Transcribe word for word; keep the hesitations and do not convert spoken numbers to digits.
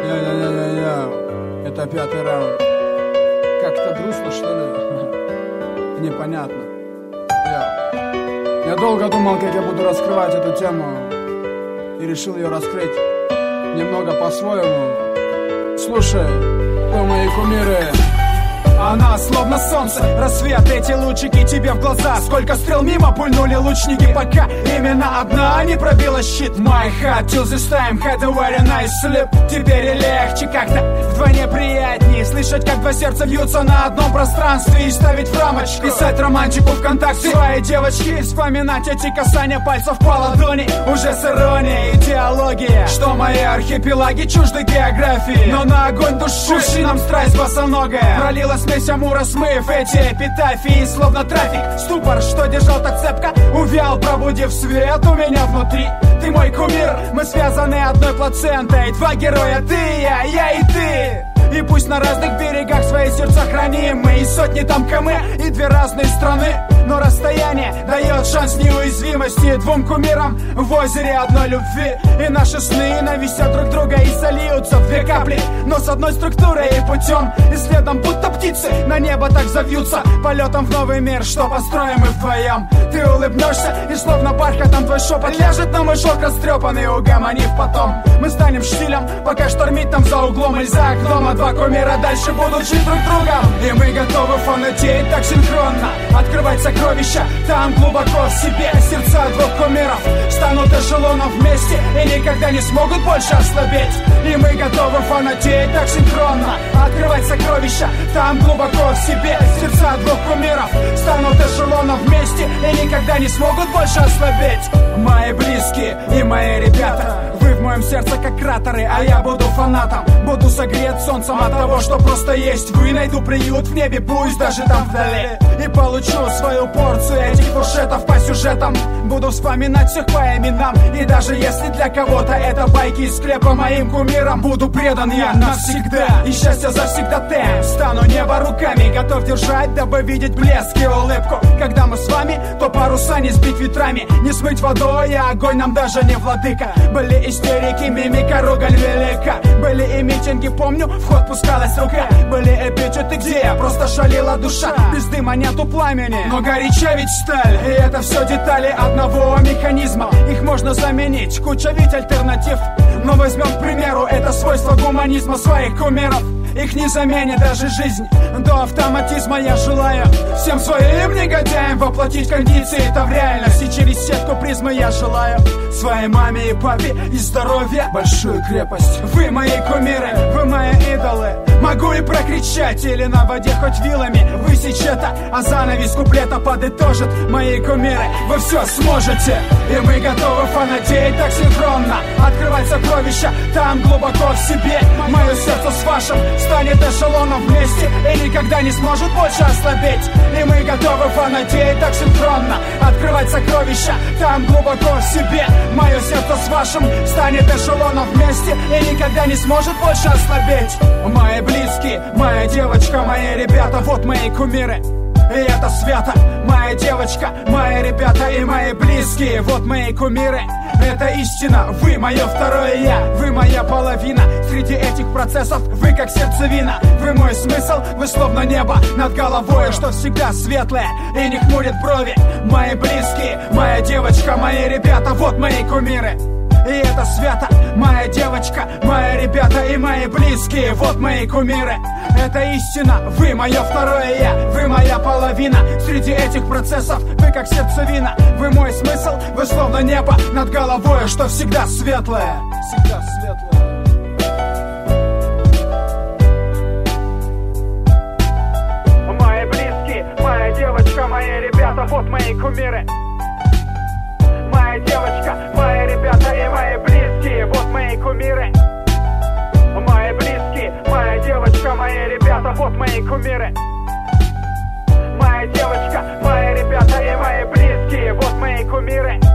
Я-я-я-я-я. Это пятый раунд. Как-то грустно, что ли? Непонятно. Я. я долго думал, как я буду раскрывать эту тему, и решил ее раскрыть немного по-своему. Слушай, вы мои кумиры. Она словно солнце, рассвет, эти лучики тебе в глаза. Сколько стрел мимо пульнули лучники, пока именно одна не пробила щит. My heart till this time had a very nice sleep. Теперь легче как-то, вдвойне приятнее слышать, как два сердца вьются на одном пространстве и ставить в рамочку, писать романтику ВКонтакте своей девочки, вспоминать эти касания пальцев по ладони. Уже с иронией идеология, что мои архипелаги чужды географии, но на огонь души мужчинам страсть босоногая пролилась смесь амура, смыв эти эпитафии, словно трафик. Ступор, что держал так цепко, увял, пробудив свет у меня внутри. Ты мой кумир, мы связаны одной плацентой. Два героя, ты и я, я и ты. И пусть на разных берегах свои сердца храним мы, и сотни там км, и две разные страны, но расстояние дает шанс неуязвимости двум кумирам в озере одной любви. И наши сны нависят друг друга и сольются в две капли, но с одной структурой и путем, и следом будто птицы на небо так завьются полетом в новый мир, что построим мы вдвоем. Ты улыбнешься, и словно бархатом твой шепот ляжет на мой шелк растрепанный, угомонив потом. Мы станем штилем, пока штормит там за углом или за окном, а два кумира дальше будут жить друг другом. И мы готовы фанатеть так синхронно, открывать сокровища там глубоко в себе. Сердца двух кумиров станут эшелоном вместе и никогда не смогут больше ослабеть. И мы готовы фанатеть так синхронно, открывать сокровища там глубоко в себе. Сердца двух кумиров станут эшелоном вместе и никогда не смогут больше ослабеть. Мои близкие и мои ребята, вы в моем сердце как кратеры, а я буду фанатом. Буду согрет солнцем от того, что просто есть. Вы найду приют в небе, пусть даже там вдали, и получу свою порцию этих фуршетов по сюжетам. Буду вспоминать всех по именам, и даже если для кого-то это байки из склепа, моим кумирам буду предан я навсегда. И счастье завсегда тем, стану небо руками, готов держать, дабы видеть блеск и улыбку. Когда мы с вами, то паруса не сбить ветрами, не смыть водой, а огонь нам даже не владыка. Были истерики, мимика, ругань велика. Были и митинги, помню, в ход пускалась рука. Были эпичеты, где я просто шалила душа. Без дыма нету пламени, но горяча ведь сталь. И это все детали одного механизма. Их можно заменить, куча ведь альтернатив. Но возьмем, к примеру, это свойство гуманизма своих кумиров. Их не заменит даже жизнь. До автоматизма я желаю всем своим негодяям воплотить кондиции-то в реальность. И через сетку призмы я желаю своей маме и папе и здоровья, большую крепость. Вы мои кумиры, вы мои идолы. Могу и прокричать или на воде хоть вилами высечь это, а занавес куплета подытожит. Мои кумиры, вы все сможете. И мы готовы фанатеть так синхронно, открывать сокровища там глубоко в себе. Мое сердце с вашим станет эшелоном вместе и никогда не сможет больше ослабеть. И мы готовы фанатеть так синхронно, открывать сокровища там глубоко в себе. Мое сердце с вашим станет эшелоном вместе и никогда не сможет больше ослабеть. Мои близкие, моя девочка, мои ребята, вот мои кумиры. И это свято, моя девочка, мои ребята и мои близкие, вот мои кумиры. Это истина, вы мое второе я, вы моя половина. Среди этих процессов вы как сердцевина. Вы мой смысл, вы словно небо над головой, что всегда светлое и не хмурит брови. Мои близкие, моя девочка, мои ребята, вот мои кумиры. И это свято, моя девочка, мои ребята и мои близкие, вот мои кумиры. Это истина, вы мое второе я, вы моя половина. Среди этих процессов вы как сердцевина. Вы мой смысл, вы словно небо над головой, что всегда светлое, всегда светлое. Мои близкие, моя девочка, мои ребята, вот мои кумиры. Моя девочка, мои ребята и мои близкие, вот мои кумиры. Мои близкие, моя девочка, мои ребята, вот мои кумиры. Моя девочка, мои ребята и мои близкие, вот мои кумиры.